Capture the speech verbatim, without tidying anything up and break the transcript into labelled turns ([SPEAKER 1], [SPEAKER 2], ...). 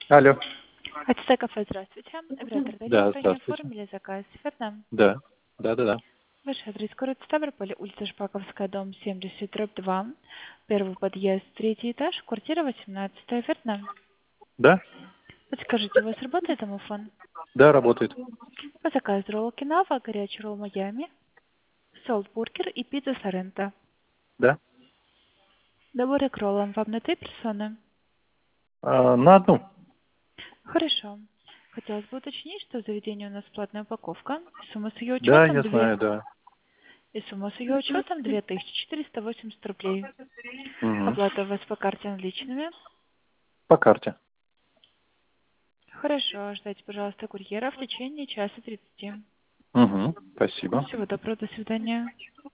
[SPEAKER 1] Алло.
[SPEAKER 2] АТС кафе, здравствуйте. Оператор Дарья,
[SPEAKER 1] Да,
[SPEAKER 2] ранее
[SPEAKER 1] здравствуйте.
[SPEAKER 2] оформили заказ, верно?
[SPEAKER 1] Да. Да, да, да.
[SPEAKER 2] Ваш адрес город Ставрополь, улица Шпаковская, дом семьдесят, дробь два, первый подъезд, третий этаж, квартира восемнадцатая, верно?
[SPEAKER 1] Да?
[SPEAKER 2] Подскажите, у вас работает домофон?
[SPEAKER 1] Да, работает.
[SPEAKER 2] По заказу ролл Окинава, горячий ролл Майами, солтбургер и пицца Соренто.
[SPEAKER 1] Да.
[SPEAKER 2] Наборы к роллам вам на три персоны?
[SPEAKER 1] А, на одну.
[SPEAKER 2] Хорошо. Хотелось бы уточнить, что в заведении у нас платная упаковка, и сумма с ее
[SPEAKER 1] Да,
[SPEAKER 2] учетом
[SPEAKER 1] я
[SPEAKER 2] две.
[SPEAKER 1] знаю, да.
[SPEAKER 2] И сумма с ее учетом две тысячи четыреста восемьдесят рублей.
[SPEAKER 1] Угу.
[SPEAKER 2] Оплата у вас по карте наличными.
[SPEAKER 1] По карте.
[SPEAKER 2] Хорошо, ждайте, пожалуйста, курьера в течение часа тридцати.
[SPEAKER 1] Угу. Спасибо.
[SPEAKER 2] Всего доброго, до свидания.